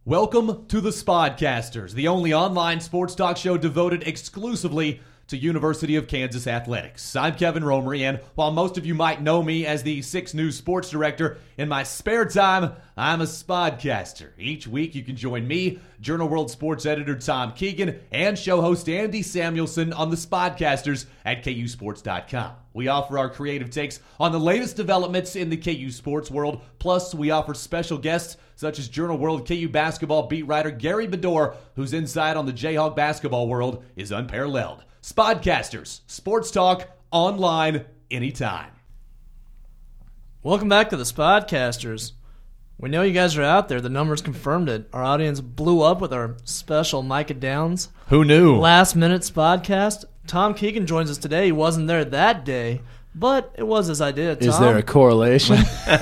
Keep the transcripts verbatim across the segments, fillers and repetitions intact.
Welcome to the Spodcasters, the only online sports talk show devoted exclusively to University of Kansas athletics. I'm Kevin Romery, and while most of you might know me as the Six News sports director, in my spare time, I'm a Spodcaster. Each week, you can join me, Journal World sports editor Tom Keegan, and show host Andy Samuelson on the Spodcasters at K U sports dot com. We offer our creative takes on the latest developments in the K U sports world, plus we offer special guests such as Journal World K U basketball beat writer Gary Bedore, whose insight on the Jayhawk basketball world is unparalleled. Spodcasters, sports talk, online, anytime. Welcome back to the Spodcasters. We know you guys are out there. The numbers confirmed it. Our audience blew up with our special Micah Downs Who knew? last minute Spodcast. Tom Keegan joins us today. He wasn't there that day, but it was his idea. Tom. Is there a correlation?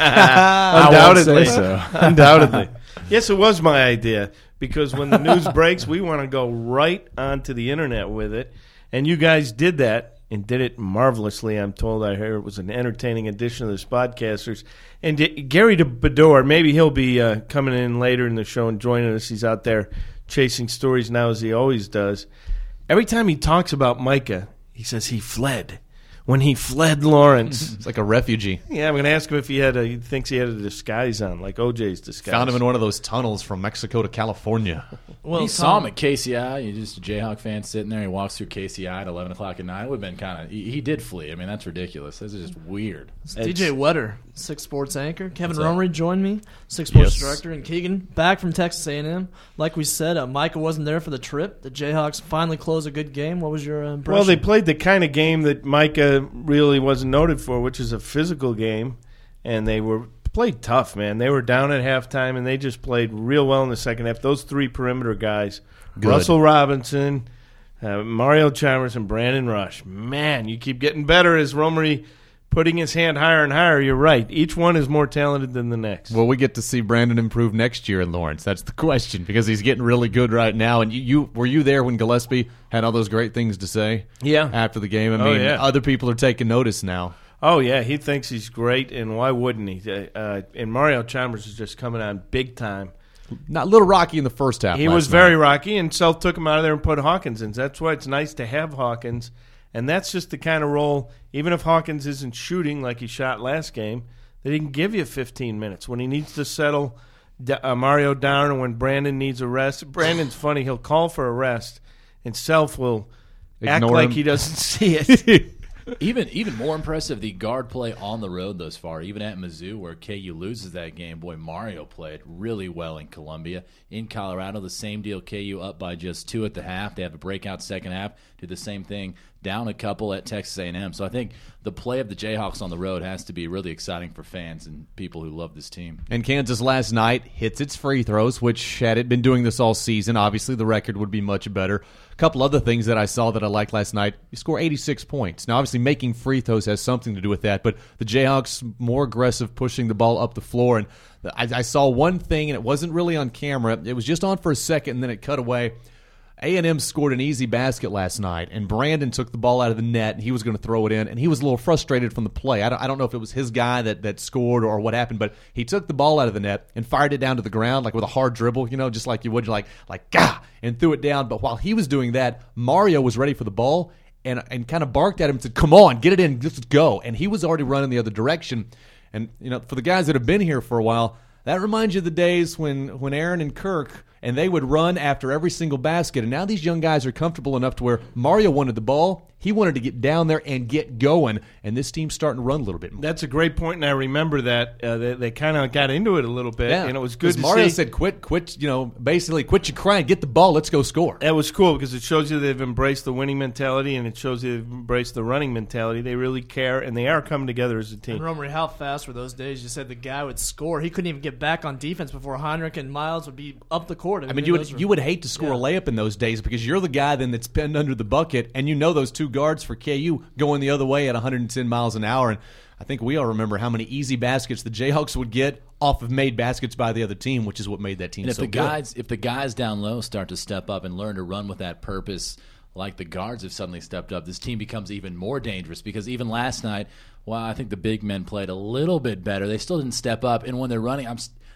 Undoubtedly. I won't say so. Undoubtedly. Yes, it was my idea, because when the news breaks, we want to go right onto the internet with it. And you guys did that and did it marvelously. I'm told I heard it was an entertaining edition of the Spodcasters. And D- Gary Bedore, maybe he'll be uh, coming in later in the show and joining us. He's out there chasing stories now, as he always does. Every time he talks about Micah, he says he fled. When he fled Lawrence. It's like a refugee. Yeah, I'm going to ask him if he had a, he thinks he had a disguise on, like O J's disguise. Found him in one of those tunnels from Mexico to California. Well, he Tom, saw him at K C I. You're just a Jayhawk fan sitting there. He walks through K C I at eleven o'clock at night. It would have been kind of. He, he did flee. I mean, that's ridiculous. This is just weird. It's D J Wetter, Six Sports anchor. Kevin What's up? Romery joined me, Six Sports Yes. director, and Keegan back from Texas A and M. Like we said, uh, Micah wasn't there for the trip. The Jayhawks finally closed a good game. What was your uh, impression? Well, they played the kind of game that Micah really wasn't noted for, which is a physical game, and they were played tough, man. They were down at halftime, and they just played real well in the second half. Those three perimeter guys, Good. Russell Robinson, uh, Mario Chalmers, and Brandon Rush. Man, you keep getting better as Romery putting his hand higher and higher. You're right. Each one is more talented than the next. Well, we get to see Brandon improve next year in Lawrence. That's the question, because he's getting really good right now. And you, you were you there when Gillespie had all those great things to say? Yeah. After the game. I Oh, mean, yeah. other people are taking notice now. Oh, yeah, he thinks he's great, and why wouldn't he? Uh, uh, and Mario Chalmers is just coming on big time. Not a little rocky in the first half. He last was very night. rocky, and Self took him out of there and put Hawkins in. That's why it's nice to have Hawkins, and that's just the kind of role, even if Hawkins isn't shooting like he shot last game, that he can give you fifteen minutes. When he needs to settle uh, Mario down and when Brandon needs a rest. Brandon's funny. He'll call for a rest, and Self will act Ignore like him. he doesn't see it. Even even more impressive, the guard play on the road thus far. Even at Mizzou, where K U loses that game, boy, Mario played really well in Columbia. In Colorado, the same deal. K U up by just two at the half. They have a breakout second half. Do the same thing. Down a couple at Texas A and M. So I think the play of the Jayhawks on the road has to be really exciting for fans and people who love this team. And Kansas last night hits its free throws, which had it been doing this all season, obviously the record would be much better. A couple other things that I saw that I liked last night. You score eighty-six points. Now, obviously, making free throws has something to do with that, but the Jayhawks more aggressive, pushing the ball up the floor. And I, I saw one thing, and it wasn't really on camera. It was just on for a second, and then it cut away. A and M scored an easy basket last night, and Brandon took the ball out of the net, and he was going to throw it in, and he was a little frustrated from the play. I don't, I don't know if it was his guy that, that scored or what happened, but he took the ball out of the net and fired it down to the ground, like with a hard dribble, you know, just like you would, like, like gah, and threw it down. But while he was doing that, Mario was ready for the ball and, and kind of barked at him and said, come on, get it in, let's go. And he was already running the other direction. And, you know, for the guys that have been here for a while, that reminds you of the days when, when Aaron and Kirk, and they would run after every single basket. And now these young guys are comfortable enough to where Mario wanted the ball. He wanted to get down there and get going, and this team's starting to run a little bit more. That's a great point, and I remember that. Uh, they they kind of got into it a little bit, Yeah. and it was good to Mario see. said, quit, quit, you know, basically quit your crying, get the ball, let's go score. That was cool because it shows you they've embraced the winning mentality, and it shows you they've embraced the running mentality. They really care, and they are coming together as a team. And Romery, how fast were those days? You said the guy would score. He couldn't even get back on defense before Heinrich and Miles would be up the court. I mean, you would were, you would hate to score yeah. a layup in those days because you're the guy then that's pinned under the bucket, and you know those two guards for K U going the other way at one hundred ten miles an hour. And I think we all remember how many easy baskets the Jayhawks would get off of made baskets by the other team, which is what made that team And if so the good. guys if the guys down low start to step up and learn to run with that purpose, like the guards have suddenly stepped up, this team becomes even more dangerous because even last night, while I think the big men played a little bit better, they still didn't step up. And when they're running, I'm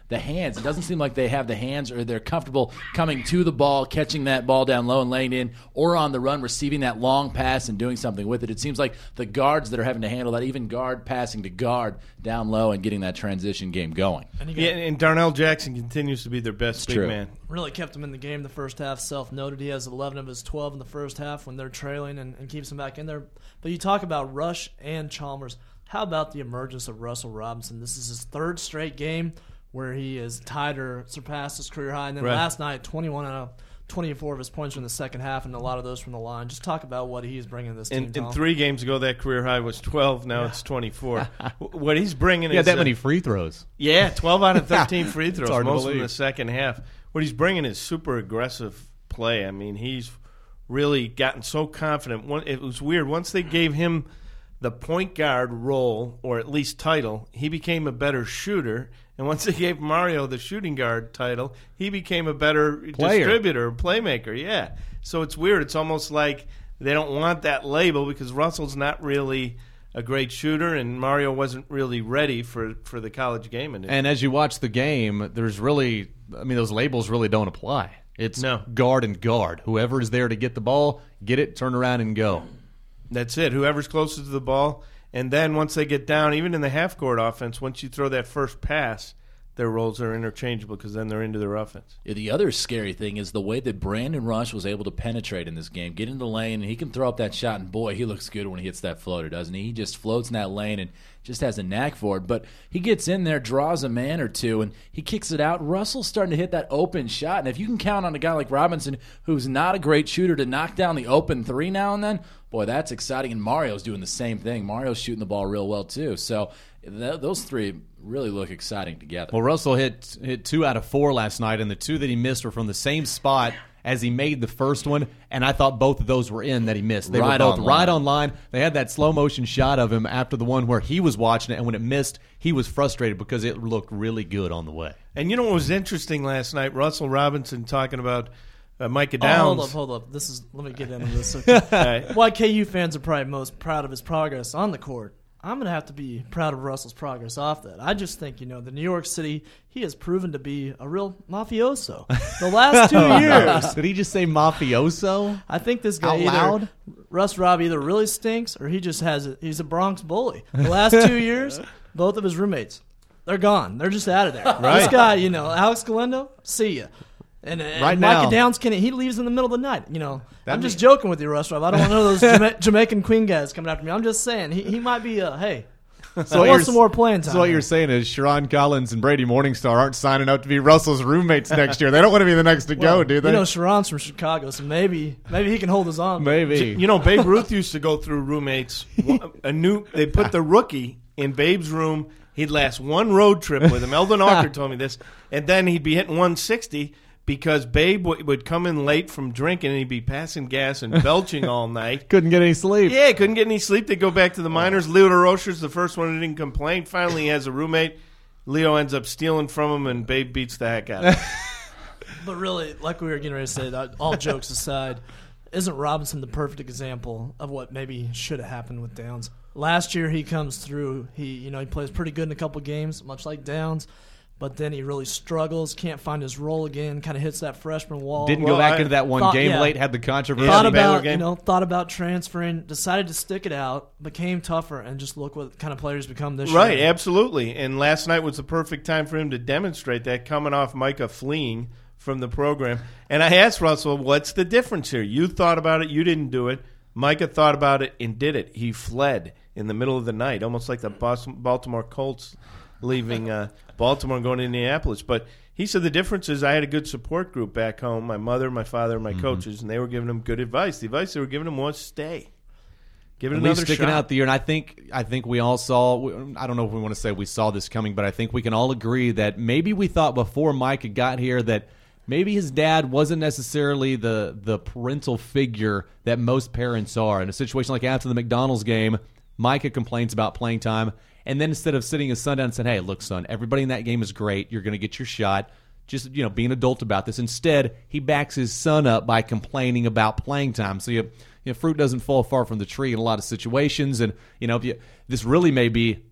the hands. It doesn't seem like they have the hands or they're comfortable coming to the ball, catching that ball down low and laying in, or on the run, receiving that long pass and doing something with it. It seems like the guards that are having to handle that, even guard passing to guard down low and getting that transition game going. And Yeah, and Darnell Jackson continues to be their best big true. man. really kept him in the game the first half. Self-noted, he has eleven of his twelve in the first half when they're trailing and, and keeps them back in there. But you talk about Rush and Chalmers. How about the emergence of Russell Robinson? This is his third straight game where he is tied or surpassed his career high. And then Right. last night, twenty-one out of twenty-four of his points were in the second half, and a lot of those from the line. Just talk about what he's bringing to this team, And, Tom. and three games ago, that career high was twelve. Now it's twenty-four. What he's bringing He had is that uh, many free throws. Yeah, twelve out of thirteen free It's throws, hard to most of them in believe. the second half. What he's bringing is super aggressive play. I mean, he's really gotten so confident. One, it was weird. Once they gave him the point guard role, or at least title, he became a better shooter. And once they gave Mario the shooting guard title, he became a better Player. distributor, playmaker. Yeah. So it's weird. It's almost like they don't want that label because Russell's not really a great shooter, and Mario wasn't really ready for, for the college game. And, And as you watch the game, there's really, I mean, those labels really don't apply. It's No. guard and guard. Whoever is there to get the ball, get it, turn around, and go. that's it. Whoever's closest to the ball. And then once they get down, even in the half-court offense, once you throw that first pass, their roles are interchangeable because then they're into their offense. Yeah, the other scary thing is the way that Brandon Rush was able to penetrate in this game, get into the lane, and he can throw up that shot, and boy, he looks good when he hits that floater, doesn't he? He just floats in that lane and just has a knack for it. But he gets in there, draws a man or two, and he kicks it out. Russell's starting to hit that open shot, and if you can count on a guy like Robinson, who's not a great shooter, to knock down the open three now and then, boy, that's exciting. And Mario's doing the same thing. Mario's shooting the ball real well, too. So th- those three really look exciting together. Well, Russell hit hit two out of four last night, and the two that he missed were from the same spot as he made the first one, and I thought both of those were in that he missed. They Right were both on right line. on line. They had that slow motion shot of him after the one where he was watching it, and when it missed, he was frustrated because it looked really good on the way. And you know what was interesting last night? Russell Robinson talking about uh, Micah Oh, Downs. hold up, hold up. This is let me get into this. Okay. Right. Why K U fans are probably most proud of his progress on the court. I'm gonna have to be proud of Russell's progress off that. I just think, you know, the New York City, he has proven to be a real mafioso. The last two years, Did he just say mafioso? I think this guy Out either, loud? Russ Robb either really stinks or he just has a, he's a Bronx bully. The last two years, both of his roommates, they're gone. They're just out of there. Right. This guy, you know, Alex Galendo, see ya. And, and Right Micah now. Downs, can he leaves in the middle of the night. You know, That I'm just mean- joking with you, Russ Robb. I don't want none of those Jama- Jamaican Queen guys coming after me. I'm just saying he, he might be a hey. So I what want you're- some more playing time. So what you're saying is Sharon Collins and Brady Morningstar aren't signing up to be Russell's roommates next year. They don't want to be the next to Well, go, do they? You know, Sharon's from Chicago, so maybe maybe he can hold his own. Maybe. You know, Babe Ruth used to go through roommates. A new, they put the rookie in Babe's room. He'd last one road trip with him. Eldon Walker told me this, and then he'd be hitting one sixty because Babe w- would come in late from drinking and he'd be passing gas and belching all night. Couldn't get any sleep. Yeah, couldn't get any sleep. They go back to the minors. Leo DeRocher's the first one who didn't complain. Finally, he has a roommate. Leo ends up stealing from him, and Babe beats the heck out of him. But really, like we were getting ready to say, that all jokes aside, isn't Robinson the perfect example of what maybe should have happened with Downs? Last year, he comes through. He, you know, he plays pretty good in a couple games, much like Downs. But then he really struggles, can't find his role again, kind of hits that freshman wall. Didn't Well, go back I into that one thought- game yeah. late, had the controversy. thought the Baylor about game. you know thought about transferring, decided to stick it out, became tougher, and just look what kind of players become this Right, year. absolutely. And last night was the perfect time for him to demonstrate that, coming off Micah fleeing from the program. And I asked Russell, what's the difference here? You thought about it, you didn't do it. Micah thought about it and did it. He fled in the middle of the night, almost like the Boston, Baltimore Colts leaving uh, Baltimore and going to Indianapolis. But he said the difference is I had a good support group back home, my mother, my father, my coaches, and they were giving him good advice. The advice they were giving him was stay. Give it At another least sticking shot. out the year, and I think I think we all saw. I don't know if we want to say we saw this coming, but I think we can all agree that maybe we thought before Micah got here that maybe his dad wasn't necessarily the the parental figure that most parents are. In a situation like after the McDonald's game, Micah complains about playing time, and then instead of sitting his son down and saying, "Hey, look, son, everybody in that game is great. You're going to get your shot." Just, you know, be an adult about this. Instead, he backs his son up by complaining about playing time. So you, you know, fruit doesn't fall far from the tree in a lot of situations. And you know, if you, this really may be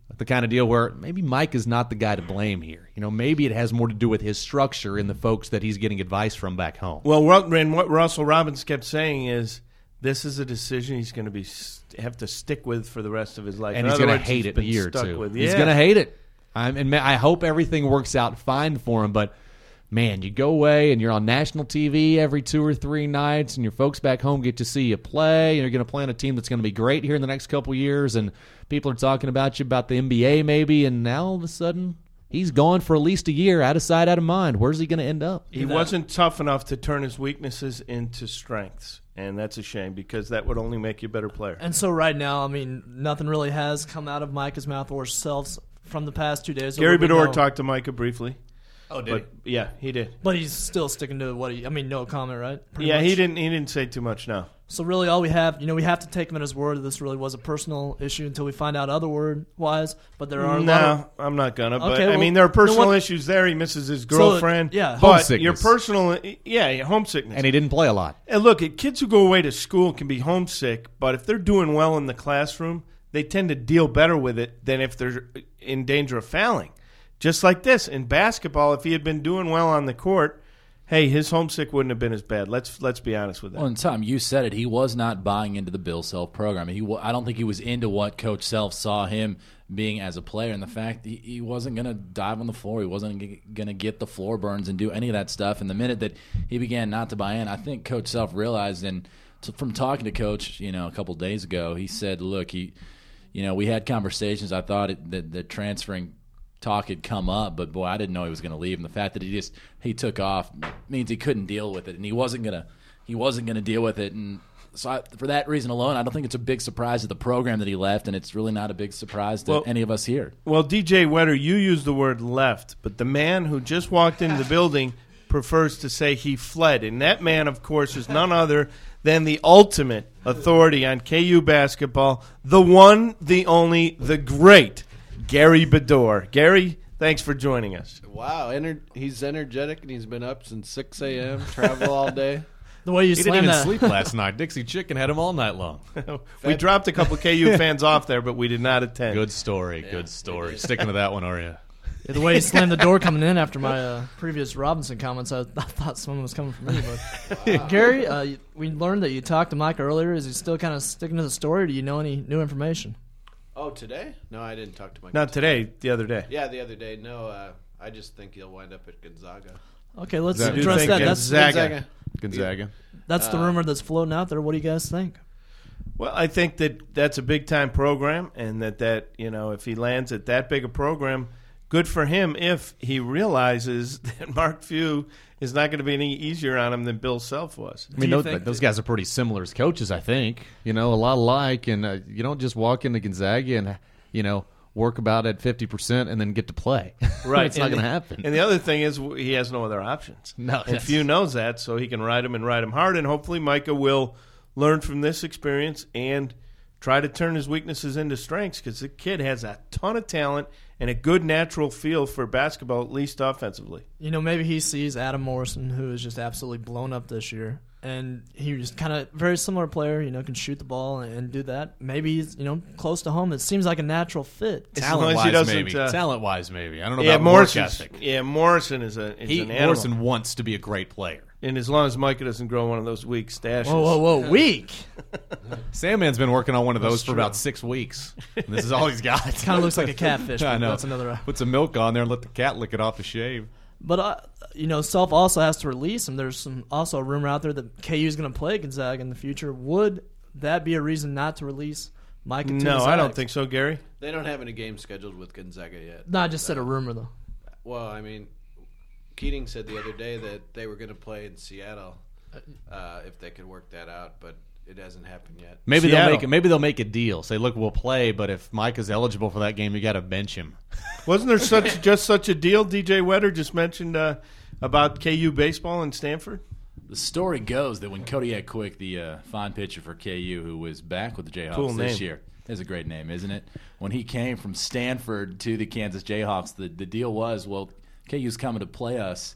the kind of deal where maybe Mike is not the guy to blame here. You know, maybe it has more to do with his structure and the folks that he's getting advice from back home. Well, what, and what Russell Robbins kept saying is this is a decision he's going to be have to stick with for the rest of his life. And In he's going to words, hate he's it in a been year or stuck two. with- He's Yeah. going to hate it. I'm, and I hope everything works out fine for him, but man, you go away and you're on national T V every two or three nights, and your folks back home get to see you play, and you're going to play on a team that's going to be great here in the next couple years, and people are talking about you about the N B A maybe, and now all of a sudden he's gone for at least a year, out of sight, out of mind. Where's he going to end up? He wasn't tough enough to turn his weaknesses into strengths, and that's a shame because that would only make you a better player. And so right now, I mean, nothing really has come out of Micah's mouth or self from the past two days. Gary What we Bedore know. talked to Micah briefly. Oh, But yeah, he did. But he's still sticking to what he. I mean, no comment, right? Pretty Yeah, much. he didn't. He didn't say too much. No. So really, all we have, you know, we have to take him at his word that this really was a personal issue until we find out otherwise. But there are a no, lot of, I'm not gonna. But Okay, I well, mean, there are you know personal what? issues there. He misses his girlfriend. yeah. but Homesickness. your personal, yeah, homesickness. And he didn't play a lot. And look, kids who go away to school can be homesick, but if they're doing well in the classroom, they tend to deal better with it than if they're in danger of failing. Just like this in basketball, if he had been doing well on the court, hey, his homesick wouldn't have been as bad. Let's let's be honest with that. Well, and Tom, you said it. He was not buying into the Bill Self program. He, wa- I don't think he was into what Coach Self saw him being as a player, and the fact he, he wasn't going to dive on the floor. He wasn't going to get the floor burns and do any of that stuff. And the minute that he began not to buy in, I think Coach Self realized, and t- from talking to Coach, you know, a couple of days ago, he said, "Look, he, you know, we had conversations. I thought it, that that transferring." Talk had come up, but boy, I didn't know he was going to leave. And the fact that he just he took off means he couldn't deal with it, and he wasn't gonna he wasn't gonna deal with it. And so, I, for that reason alone, I don't think it's a big surprise to the program that he left, and it's really not a big surprise to Well- any of us here. Well, D J Wetter, you used the word left, but the man who just walked into the building prefers to say he fled. And that man, of course, is none other than the ultimate authority on K U basketball, the one, the only, the great Gary Bedore. Gary, thanks for joining us. Wow, ener- he's energetic and he's been up since six a.m., travel all day. the way you He didn't slam even that. sleep last night. Dixie Chicken had him all night long. We dropped a couple K U fans off there, but we did not attend. Good story. Good story. Sticking to that one, are you? The way he slammed the door coming in after my uh, previous Robinson comments, I, I thought someone was coming for me. But Gary, uh, you- we learned that you talked to Mike earlier. Is he still kind of sticking to the story? Or do you know any new information? Oh, today? No, I didn't talk to my Not today, the other day. Yeah, the other day. No, uh, I just think he'll wind up at Gonzaga. Okay, let's That- You address think that. That's Gonzaga. Gonzaga. that's the rumor that's floating out there. What do you guys think? Well, I think that that's a big time program, and that, that you know, if he lands at that big a program, good for him if he realizes that Mark Few is not going to be any easier on him than Bill Self was. I mean, you those, think those that- guys are pretty similar as coaches, I think. You know, a lot alike, and uh, you don't just walk into Gonzaga and, you know, work about at fifty percent and then get to play. Right. It's not And going to the- happen. And the other thing is he has no other options. No, And that's- Few knows that, so he can ride him and ride him hard, and hopefully Micah will learn from this experience and try to turn his weaknesses into strengths because the kid has a ton of talent and a good natural feel for basketball, at least offensively. You know, maybe he sees Adam Morrison, who is just absolutely blown up this year, and he was kind of very similar player. You know, can shoot the ball and, and do that. Maybe he's you know close to home. It seems like a natural fit. As long as he Talent-wise, doesn't, maybe. uh, Talent-wise, maybe. I don't know Yeah, about work Morrison. ethic. Yeah, Morrison is a is He, an animal. Morrison wants to be a great player. And as long as Micah doesn't grow one of those weak stashes. Whoa, whoa, whoa! Weak. Sandman's been working on one of those That's for true. about six weeks. And this is all he's got. Kind of looks like a catfish. I But know. that's another. Put some milk on there and let the cat lick it off the shave. But uh, you know, Self also has to release him. There's some also a rumor out there that K U is going to play Gonzaga in the future. Would that be a reason not to release Micah? to No, his I don't ex? think so, Gary. They don't have any games scheduled with Gonzaga yet. No, I just said a rumor though. Well, I mean, Keating said the other day that they were going to play in Seattle uh, if they could work that out, but it hasn't happened yet. Maybe Seattle. they'll make it. Maybe they'll make a deal. Say, look, we'll play, but if Mike is eligible for that game, you got to bench him. Wasn't there such just such a deal? D J Wetter just mentioned uh, about K U baseball in Stanford. The story goes that when Kodiak Quick, the uh, fine pitcher for K U, who was back with the Jayhawks Cool this name. year, that's a great name, isn't it? When he came from Stanford to the Kansas Jayhawks, the, the deal was, well, K U's coming to play us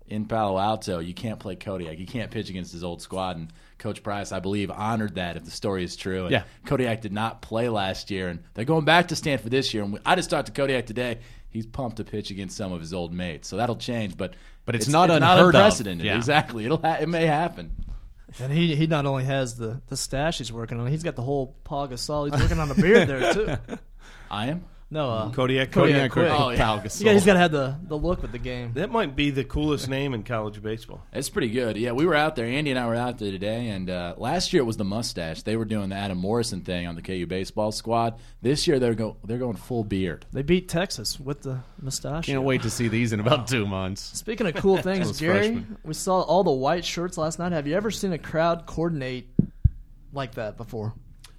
in Palo Alto, you can't play Kodiak. You can't pitch against his old squad. And Coach Price, I believe, honored that if the story is true. And Yeah. Kodiak did not play last year, and they're going back to Stanford this year. And we, I just talked to Kodiak today. He's pumped to pitch against some of his old mates. So that'll change. But, But it's not unheard of. unprecedented. Yeah. Exactly. It'll ha- it may happen. And he he not only has the, the stash he's working on, he's got the whole Paul Gasol. He's working on a beard there, too. I am? No, uh, Kodiak. Kodiak Kodiak. Quick. Oh, yeah. Pal Gasol. yeah, he's got to have the, the look with the game. That might be the coolest name in college baseball. It's pretty good. Yeah, we were out there. Andy and I were out there today, and uh, last year it was the mustache. They were doing the Adam Morrison thing on the K U baseball squad. This year they're go they're going full beard. They beat Texas with the mustache. Can't wait to see these in about two months. Speaking of cool things, Those Gary, freshmen. we saw all the white shirts last night. Have you ever seen a crowd coordinate like that before?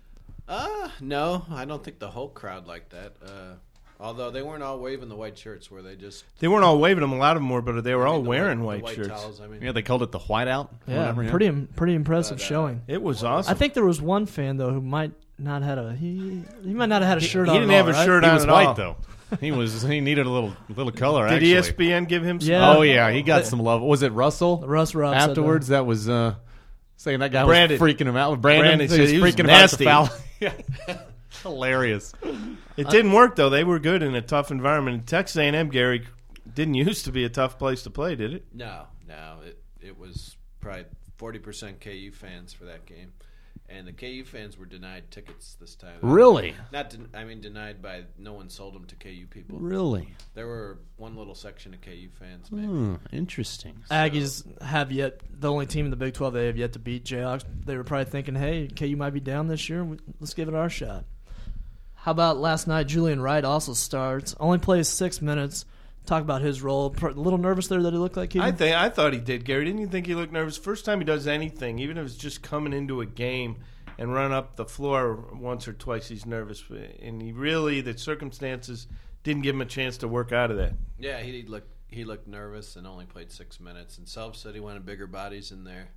Uh, no, I don't think the whole crowd like that. Uh, although they weren't all waving the white shirts, were they just They weren't all waving them. A lot of them were, but they were I all mean, the wearing white, white, the white shirts. towels? I mean, Yeah, they called it the whiteout. or Yeah, whatever, yeah. pretty im- pretty impressive But, uh, showing. It was awesome. I think there was one fan though who might not had a he he might not have had a he, shirt he on. didn't at have all, a right? shirt He on was at white all. though. He was. He needed a little little color. Did actually. E S P N give him some? Yeah. Oh yeah, he got some love. Was it Russell? Russ Robb said that. Afterwards, that was uh, saying that guy Brandon. was freaking him out. Brandon, Brandon he said was he was freaking nasty. about the foul. Yeah. Hilarious. It didn't work though. They were good in a tough environment. And Texas A and M, Gary, didn't used to be a tough place to play, did it? no, no, it it was probably forty percent K U fans for that game, and the K U fans were denied tickets this time. Really? Not, den- I mean, denied by no one sold them to K U people. Really? There were one little section of K U fans, maybe. Hmm, interesting. Aggies have yet the only team in the Big twelve they have yet to beat Jayhawks. They were probably thinking, "Hey, K U might be down this year. Let's give it our shot." How about last night? Julian Wright also starts. Only plays six minutes. Talk about his role. A little nervous there that he looked like he. I think I thought he did, Gary. Didn't you think he looked nervous? First time he does anything, even if it's just coming into a game and run up the floor once or twice, he's nervous. And he really, the circumstances didn't give him a chance to work out of that. Yeah, he looked he looked nervous and only played six minutes. And Self said he wanted bigger bodies in there,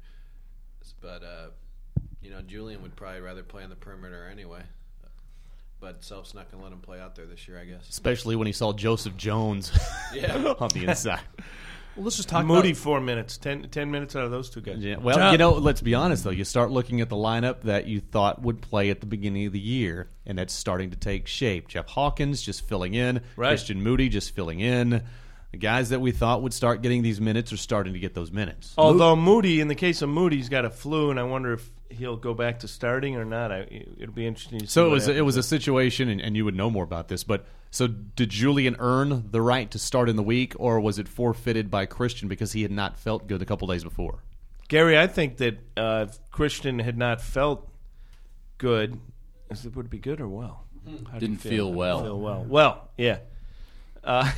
but uh, you know, Julian would probably rather play on the perimeter anyway. But Self's not going to let him play out there this year, I guess. Especially when he saw Joseph Jones Yeah. on the inside. Well, let's just talk Moody, about. four minutes. Ten, ten minutes out of those two guys. Yeah. Well, John- you know, let's be honest though. You start looking at the lineup that you thought would play at the beginning of the year, and that's starting to take shape. Jeff Hawkins just filling in. Right. Christian Moody just filling in. The guys that we thought would start getting these minutes are starting to get those minutes. Although Moody, in the case of Moody, he's got a flu, and I wonder if he'll go back to starting or not. I, it'll be interesting to see. So it what was it happens was a there. situation, and, and you would know more about this. But so did Julian earn the right to start in the week, or was it forfeited by Christian because he had not felt good a couple days before? Gary, I think that uh, if Christian had not felt good, is it would it be good or well? How do you Didn't feel well. Feel well. Well, yeah. Uh,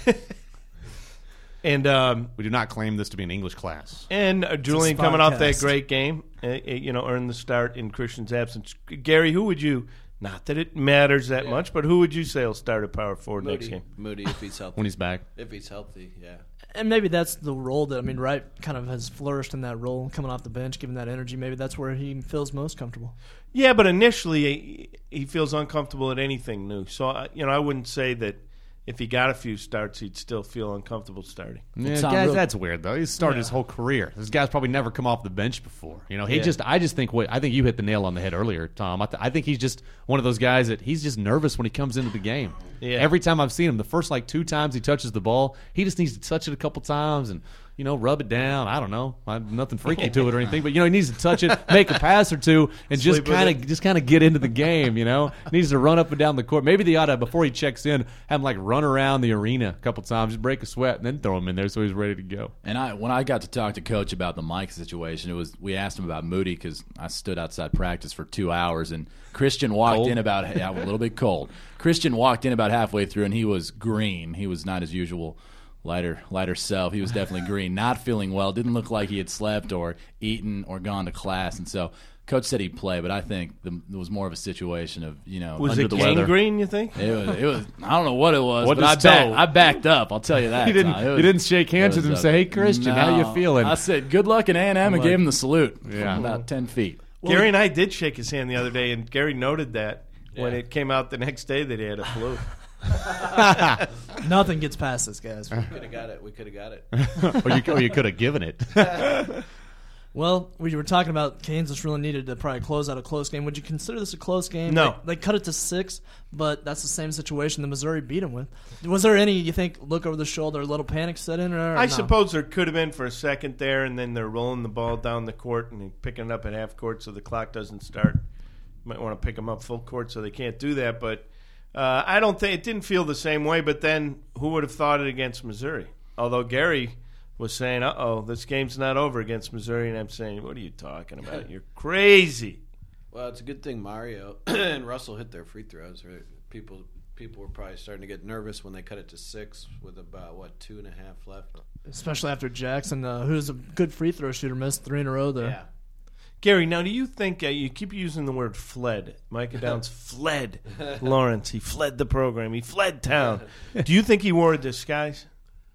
and um, We do not claim this to be an English class. and uh, Julian coming off that podcast. great game, uh, uh, you know, earned the start in Christian's absence. Gary, who would you? Not that it matters that Yeah. much, but who would you say will start at power forward next Moody, game? Moody, if he's healthy. When he's back. if he's healthy, yeah. And maybe that's the role that I mean, Wright kind of has flourished in that role, coming off the bench, giving that energy. Maybe that's where he feels most comfortable. Yeah, but initially he, he feels uncomfortable at anything new. So uh, you know, I wouldn't say that if he got a few starts, he'd still feel uncomfortable starting. Yeah, Tom, guys, real- that's weird though. He's started his whole career. This guy's probably never come off the bench before. You know, he Yeah. just. I just think. What I think you hit the nail on the head earlier, Tom. I, th- I think he's just one of those guys that he's just nervous when he comes into the game. Yeah. Every time I've seen him, the first like two times he touches the ball, he just needs to touch it a couple times and you know rub it down. I don't know, I, nothing freaky to it or anything, but you know he needs to touch it, make a pass or two, and just Sleep with kind it. of just kind of get into the game. You know, he needs to run up and down the court. Maybe they ought to before he checks in, have him like run around the arena a couple times, just break a sweat, and then throw him in there so he's ready to go. And I, when I got to talk to Coach about the Mike situation, it was we asked him about Moody because I stood outside practice for two hours, and Christian walked Cold? in about yeah, a little bit cold. Christian walked in about halfway through, and he was green. He was not his usual lighter lighter self. He was definitely green, not feeling well. Didn't look like he had slept or eaten or gone to class, and so Coach said he'd play, but I think the, it was more of a situation of you know Was under it the weather. gangrene, you think? It was, it was. I don't know what it was, What but I, does back, toe? I backed up. I'll tell you that. You didn't. Tom. It was- you didn't shake hands it with him and was say, a- "Hey, Christian, how you No. feeling?" I said, "Good luck in A and M," and gave him the salute. Yeah. from about ten feet. Gary and I did shake his hand the other day, and Gary noted that when Yeah. it came out the next day that he had a flu. Nothing gets past this, guys. Could have got it. We could have got it. or you, or you could have given it. Well, we were talking about Kansas really needed to probably close out a close game. Would you consider this a close game? No. They, they cut it to six, but that's the same situation that Missouri beat them with. Was there any, you think, look over the shoulder, a little panic set in? Or, or I no? suppose there could have been for a second there, and then they're rolling the ball down the court and they're picking it up at half court so the clock doesn't start. Might want to pick them up full court so they can't do that. But uh, I don't think it didn't feel the same way. But then who would have thought it against Missouri? Although Gary was saying, uh-oh, this game's not over against Missouri. And I'm saying, what are you talking about? You're crazy. Well, it's a good thing Mario and Russell hit their free throws. Right? People people were probably starting to get nervous when they cut it to six with about, what, two and a half left. Especially after Jackson, uh, who's a good free throw shooter, missed three in a row there. Yeah. Gary, now do you think uh, you keep using the word fled? Micah Downs fled Lawrence. He fled the program. He fled town. Do you think he wore a disguise?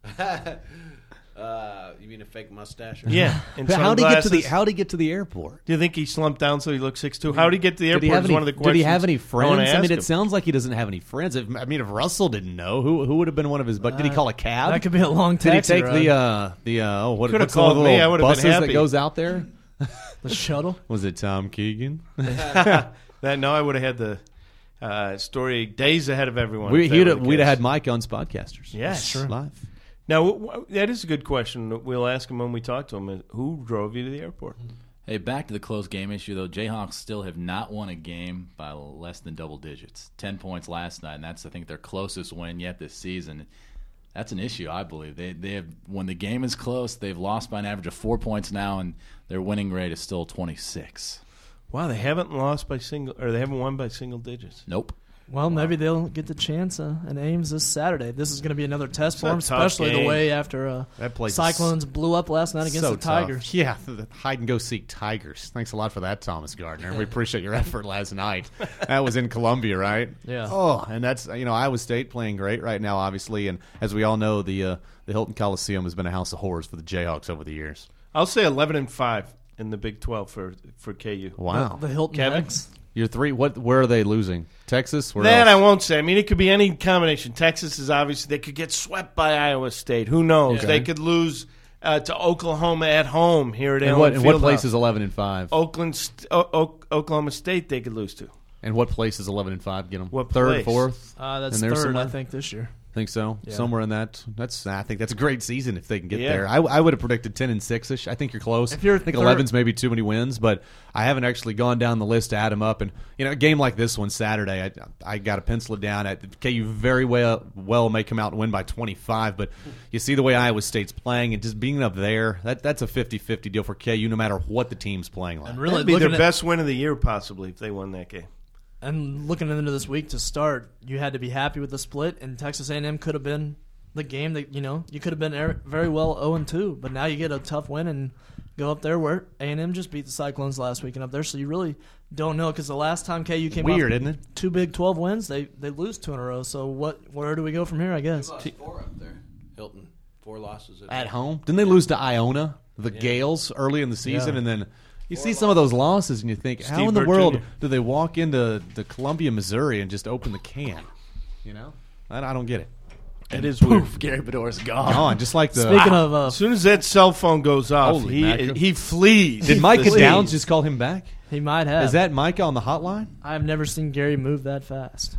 Uh, you mean a fake mustache? Or Yeah. And How did he get to the sunglasses? How did he get to the airport? Do you think he slumped down so he looked six two? How did he get to the Did airport? he have is any, one of the did questions he have any I wanna friends? I, ask mean, him. it sounds like he doesn't have any friends. If, I mean, if Russell didn't know, who who would have been one of his? But did he call a cab? That could be a long Did he taxi take ride. the uh, the uh, oh what Could have what's one of called the me. little I would have been buses that happy. goes out there? the shuttle? Was it Tom Keegan? that? No, I would have had the uh, story days ahead of everyone. We, if that he'd were have, the we'd have case. had Mike on Spodcasters. Yes. Sure. Live. Now, w- w- that is a good question. We'll ask him when we talk to him. Who drove you to the airport? Hey, back to the close game issue, though. Jayhawks still have not won a game by less than double digits. Ten points last night, and that's, I think, their closest win yet this season. That's an issue, I believe. They they have when the game is close, they've lost by an average of four points now, and their winning rate is still twenty-six. Wow, they haven't lost by single, or they haven't won by single digits. Nope. Well, maybe they'll get the chance uh, in Ames this Saturday. This is going to be another test It's for a them, tough especially the game. way after uh, That place is Cyclones blew up last night against so the Tigers. tough. Yeah, the hide and go seek Tigers. Thanks a lot for that, Thomas Gardner. We appreciate your effort last night. That was in Columbia, right? Yeah. Oh, and that's you know Iowa State playing great right now, obviously, and as we all know, the uh, the Hilton Coliseum has been a house of horrors for the Jayhawks over the years. I'll say eleven and five in the Big twelve for for K U. Wow, The, the Hilton Kevin? X. you're three. What? Where are they losing? Texas? Where That else? I won't say. I mean, it could be any combination. Texas is obviously they could get swept by Iowa State. Who knows? Okay. They could lose uh, to Oklahoma at home here at And Allen what, and what Fieldhouse. place is eleven and five? Oakland, St- o- o- Oklahoma State? They could lose to. And what place is eleven and five? Get them What third, place? fourth. Uh, that's In there third, somewhere? I think, this year. Think so? Yeah. Somewhere in that. That's. I think that's a great season if they can get Yeah. there. I, I would have predicted ten and six ish. I think you're close. If you're I think third- eleven's maybe too many wins, but I haven't actually gone down the list to add them up. And you know, a game like this one Saturday, I I got to pencil it down. At K U very well well may come out and win by twenty-five, but you see the way Iowa State's playing and just being up there, that that's a fifty-fifty deal for K U no matter what the team's playing like. And really That'd be their looking at, best win of the year, possibly, if they won that game. and looking into this week to start, you had to be happy with the split, and Texas A and M could have been the game that, you know, you could have been er- very well oh and two, but now you get a tough win and go up there where A and M just beat the Cyclones last weekend up there, so you really don't know, because the last time K U came Weird, off isn't it? two Big twelve wins, they they lose two in a row, so what? Where do we go from here, I guess? They lost four up there. Hilton, four losses at, At home, didn't they lose to Iona, the Gales, early in the season, Yeah. and then you Four see some of those losses, and you think, how Steve in the Burt world Junior do they walk into the Columbia, Missouri, and just open the can? You know, I, I don't get it. It is weird. Poof, Gary Bedore's gone. Oh, and just like the Speaking of, uh, As soon as that cell phone goes off, Holy he mackerel. he flees. did Micah Flees. Downs just call him back? he might have. Is that Micah on the hotline? I've never seen Gary move that fast.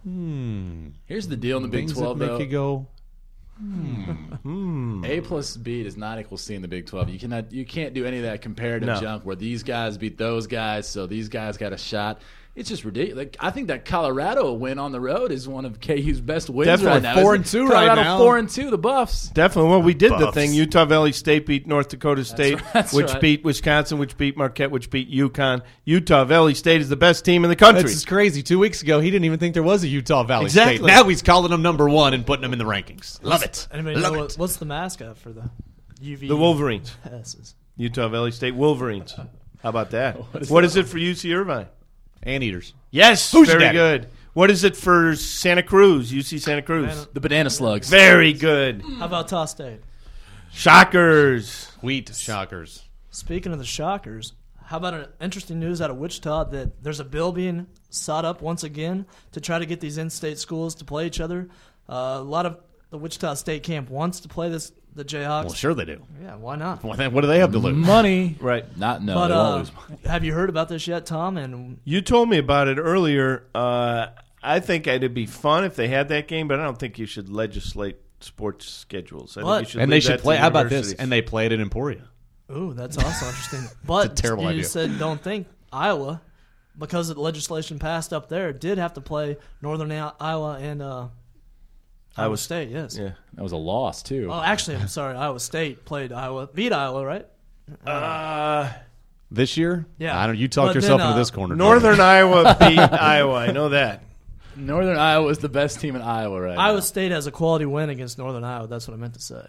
Hmm. Here's the deal in the Big Things twelve, that though. make you go. A plus B does not equal C in the Big twelve. You cannot, you can't do any of that comparative No. junk where these guys beat those guys, so these guys got a shot. It's just ridiculous. Like, I think that Colorado win on the road is one of K U's best wins Definitely. right now. Four isn't and it? two right Colorado now. Four and two. The Buffs. Definitely. Well, we did the Buffs. thing. Utah Valley State beat North Dakota State, that's which right. beat Wisconsin, which beat Marquette, which beat UConn. Utah Valley State is the best team in the country. That's just crazy. Two weeks ago, he didn't even think there was a Utah Valley Exactly. State. Now he's calling them number one and putting them in the rankings. Love it. Anybody Love know it. what, what's the mascot for the U V? the Wolverines. S's? Utah Valley State Wolverines. How about that? What is what that? is it for U C Irvine? Anteaters. Yes, Who's your very daddy? good. What is it for Santa Cruz? U C Santa Cruz. Banana- The Banana Slugs. Very good. How about Toss State? Shockers. Wheat Shockers. Speaking of the Shockers, How about an interesting news out of Wichita that there's a bill being sought up once again to try to get these in-state schools to play each other. Uh, a lot of the Wichita State camp wants to play this the Jayhawks. Well, sure they do. Yeah, why not? What do they have to lose? Money. Right. Not no. But they won't uh, lose money. have you heard about this yet, Tom? And You told me about it earlier. Uh, I think it'd be fun if they had that game, but I don't think you should legislate sports schedules. I But- think you should And they leave should that to play. How about this? universities. And they play it in Emporia. ooh, that's also interesting. But It's a terrible you idea. said don't think Iowa, because of the legislation passed up there, did have to play Northern I- Iowa and uh, Iowa Iowa- State. Yes. Yeah. That was a loss too. Oh, actually, I'm sorry. Iowa State played Iowa, beat Iowa, right? Uh, This year? Yeah. I don't. You talked But yourself then, into uh, this corner. Northern Iowa beat Iowa. I know that. Northern Iowa is the best team in Iowa right Iowa now. State has a quality win against Northern Iowa. That's what I meant to say.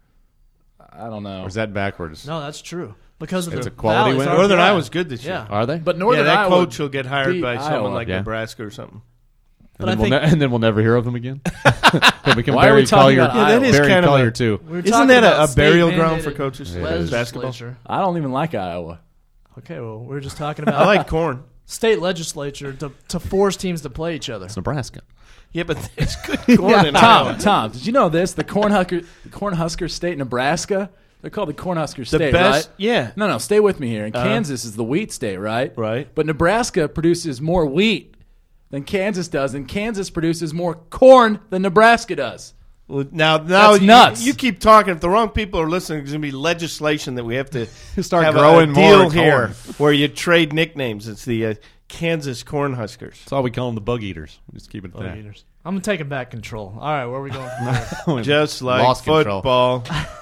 I don't know. Or is that backwards? No, that's true. Because of It's the a quality Valley's win? R P I. Northern Iowa's good this Yeah. year. Are they? But Yeah, Northern that Iowa coach will get hired beat by someone Iowa. like Yeah. Nebraska or something. But and, I then we'll think- ne- and then we'll never hear of them again. Then we can Why are we bury talking Collier. about Yeah, that is bury kind of Collier a- too. We were Isn't talking that a- about a burial state-mandated ground for coaches? It is. Basketball? legislature. I don't even like Iowa. Okay, well, we were just talking about I like corn. state legislature to, to force teams to play each other. It's Nebraska. Yeah, but it's good corn in Tom, Iowa. Tom, did you know this? The Cornhusker, the Cornhusker State, Nebraska. They're called the Cornhusker The State, best, right? yeah. No, no, stay with me here. And Uh-huh. Kansas is the wheat state, right? Right. But Nebraska produces more wheat than Kansas does, and Kansas produces more corn than Nebraska does. Well, now, now That's you, nuts. you keep talking. If the wrong people are listening, there's going to be legislation that we have to Start have growing a more deal here corn. where you trade nicknames. It's the uh, Kansas Cornhuskers. That's all we call them, the bug eaters. We just keep it at that. Eaters. I'm taking back control. All right, where are we going from there? Just like Lost control. football.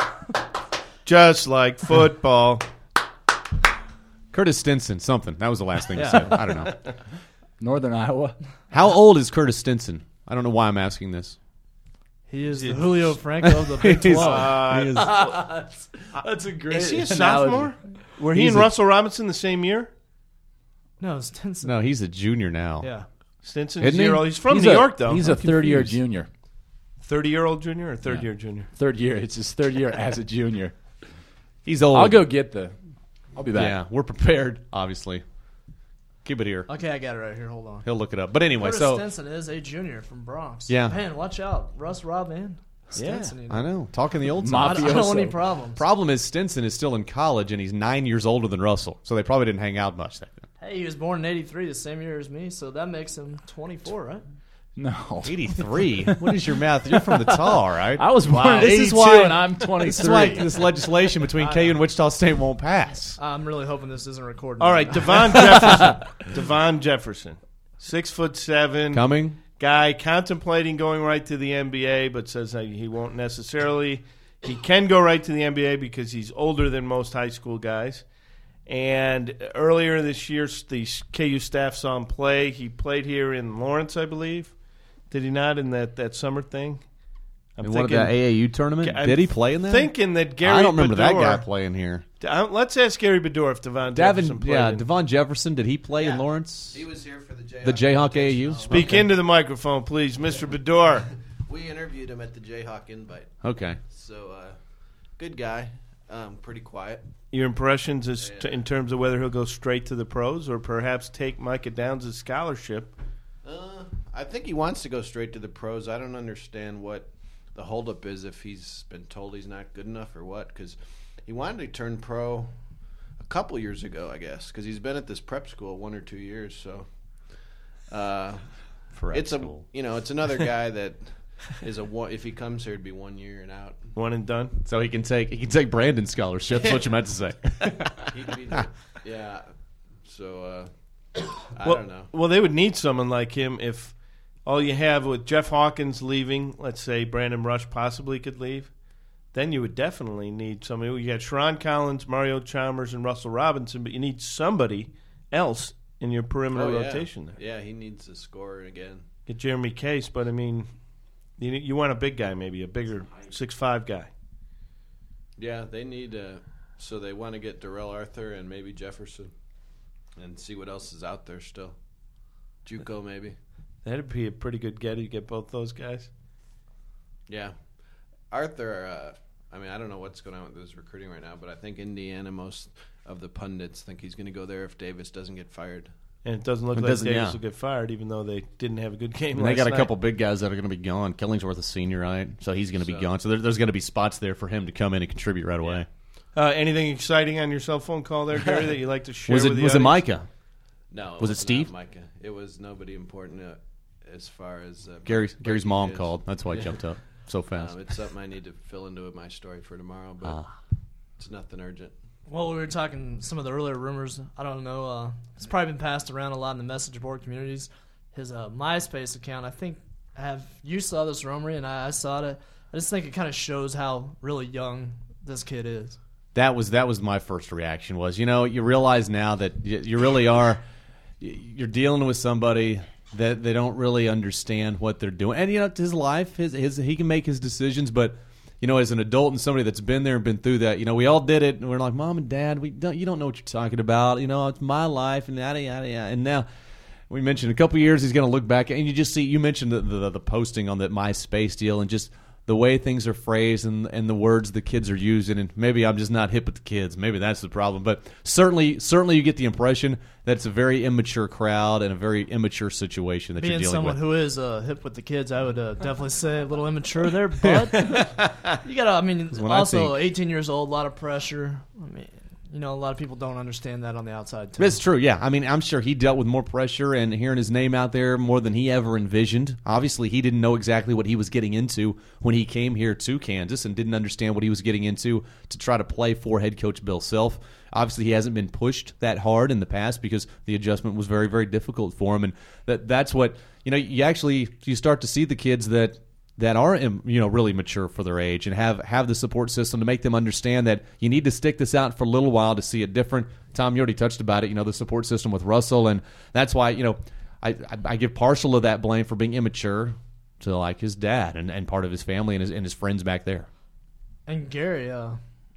Just like football. Curtis Stinson, something. That was the last thing Yeah. you said. I don't know. Northern Iowa. How old is Curtis Stinson? I don't know why I'm asking this. He is the Julio Franco of the Big He's- twelve. he is- That's a great Is he a analogy. sophomore? Were he He's and a- Russell Robinson the same year? No, Stinson. no, he's a junior now. Yeah. Stinson Isn't he? zero. He's from He's New a, York, though. He's I'm a third-year confused. junior. thirty-year-old junior or third-year Yeah. junior? Third year. It's his third year as a junior. He's old. I'll go get the. I'll be back. Yeah, we're prepared, obviously. Keep it here. Okay, I got it right here. Hold on. He'll look it up. But anyway, Curtis so Stinson is a junior from Bronx. Yeah. Man, watch out. Russ, Rob, and Stinson. you know. I know. Talking the old I side. don't, I don't want any Mafioso. problems. Problem is Stinson is still in college and he's nine years older than Russell, so they probably didn't hang out much. Then. Hey, he was born in eighty-three, the same year as me, so that makes him twenty-four, right? No. eighty-three. What is your math? You're from the T A L, right? I was born in This is eighty-two why- and I'm twenty-three. This is why this legislation between K U and Wichita State won't pass. I'm really hoping this isn't recorded. All right, Devon Jefferson. Devon Jefferson. Six foot seven. Coming. Guy contemplating going right to the N B A, but says that he won't necessarily. He can go right to the N B A because he's older than most high school guys. And earlier this year, the K U staff saw him play. He played here in Lawrence, I believe. Did he not in that, that summer thing? I'm In one of the A A U tournament? I'm Did he play in that? Thinking that Gary I don't remember that Bedore- guy playing here. Uh, Let's ask Gary Bedore if Devon Jefferson Davin, played. yeah, in- Devon Jefferson. Did he play in Yeah. Lawrence? He was here for the Jayhawk. The Jayhawk A A U? Speak into the microphone, please, Mister Bedore. We interviewed him at the Jayhawk Invite. Okay. So, uh, good guy. Um, pretty quiet. Your impressions as to, in terms of whether he'll go straight to the pros or perhaps take Micah Downs' scholarship. Uh, I think he wants to go straight to the pros. I don't understand what the holdup is, if he's been told he's not good enough or what, because he wanted to turn pro a couple years ago, I guess, because he's been at this prep school one or two years. So uh, Prep it's school. a you know it's another guy that is a one, if he comes here, it'd be one year and out. One and done. So he can take he can take Brandon's scholarship. That's what you meant to say. He could be the, yeah. So uh, I well, don't know. Well, they would need someone like him if all you have with Jeff Hawkins leaving, let's say Brandon Rush possibly could leave, then you would definitely need somebody. You got Sharon Collins, Mario Chalmers, and Russell Robinson, but you need somebody else in your perimeter Oh, yeah. rotation there. Yeah, he needs to score again. Get Jeremy Case, but I mean, you you want a big guy, maybe a bigger six five guy. Yeah, they need. Uh, so they want to get Darrell Arthur and maybe Jefferson, and see what else is out there still. JUCO maybe. That'd be a pretty good get. You get both those guys. Yeah, Arthur. Uh, I mean, I don't know what's going on with his recruiting right now, but I think Indiana, most of the pundits think he's going to go there if Davis doesn't get fired. And it doesn't look It like doesn't- Davis yeah. will get fired, even though they didn't have a good game And they last got a night. couple big guys that are going to be gone. Killingsworth, a senior, right? So he's going to be So- gone. So there, there's going to be spots there for him to come in and contribute right away. Uh, anything exciting on your cell phone call there, Gary, that you like to share Was it with the was it audience? Micah? No, it Was it not Steve? Micah. It was nobody important uh, as far as uh, Gary, breaking Gary's mom news. called. That's why I Yeah. jumped up so fast. Um, it's something I need to fill into my story for tomorrow, but Ah. it's nothing urgent. Well, we were talking some of the earlier rumors. I don't know. Uh, it's probably been passed around a lot in the message board communities. His uh, MySpace account, I think, have you saw this rumor, and I, I saw it. I just think it kind of shows how really young this kid is. That was that was my first reaction. Was you know you realize now that you, you really are you're dealing with somebody that they don't really understand what they're doing, and you know his life, his his he can make his decisions, but you know as an adult and somebody that's been there and been through that, you know we all did it, and we're like, Mom and Dad, we don't you don't know what you're talking about, you know it's my life and yada yada yada, and now. We mentioned a couple of years he's going to look back, and you just see you mentioned the, the the posting on that MySpace deal, and just the way things are phrased and and the words the kids are using, and maybe I'm just not hip with the kids. Maybe that's the problem, but certainly certainly you get the impression that it's a very immature crowd and a very immature situation that Being you're dealing someone with. who is uh, hip with the kids, I would uh, definitely say a little immature there, but you got to, I mean, what I also think. eighteen years old, a lot of pressure. I mean, you know, a lot of people don't understand that on the outside, too. It's true, yeah. I mean, I'm sure he dealt with more pressure and hearing his name out there more than he ever envisioned. Obviously, he didn't know exactly what he was getting into when he came here to Kansas and didn't understand what he was getting into to try to play for head coach Bill Self. Obviously, he hasn't been pushed that hard in the past because the adjustment was very, very difficult for him. And that that's what, you know, you actually you start to see the kids that that are you know really mature for their age and have have the support system to make them understand that you need to stick this out for a little while to see it different. Tom, you already touched about it, you know, the support system with Russell, and that's why, you know, I, I, I give partial of that blame for being immature to like his dad and, and part of his family and his and his friends back there. And Gary, uh,